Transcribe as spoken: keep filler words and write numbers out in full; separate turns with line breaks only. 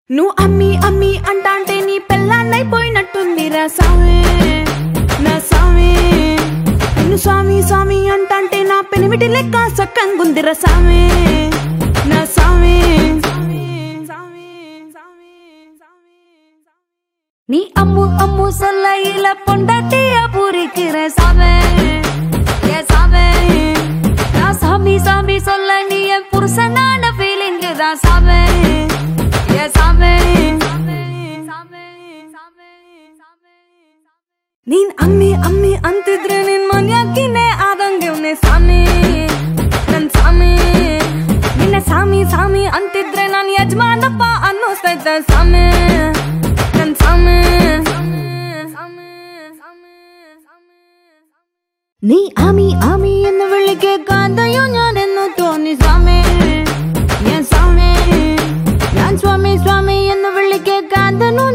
Nu ammi ammi antante ni pellanai poyinattundiraa saame na saame nu swami swami antante na penimiti lekka sakkangundira saame na saame
ni ammu ammu sollaila pondatiya purikira saame ye saame na sami sami sollani en pursanana feeling da saame ye saame
ನೀನ್ ಅಮ್ಮಿ ಅಮ್ಮಿ ಅಂತಿದ್ರೆ ನಿನ್ ಮನ್ಯಾಕಿನೇ ಆದಂಗೆವ್ನೆ ಸಾಮಿ ನನ್ ಸಾಮಿ ನಿನ್ನ ಸಾಮಿ ಸಾಮಿ ಅಂತಿದ್ರೆ ನಾನ್ ಯಜಮಾನಪ್ಪ ಅನ್ನಿಸ್ತೈತೆ ಸಾಮಿ ನನ್ ಸಾಮಿ നീ ആമി ആമി എന്ന് വിളിക്കെ കാന്തയോ ഞാൻ എന്ന് തോന്നി സ്വാമി ഞാൻ സ്വാമി ഞാൻ സ്വാമി സ്വാമി എന്ന് വിളിക്കെ കാന്തനു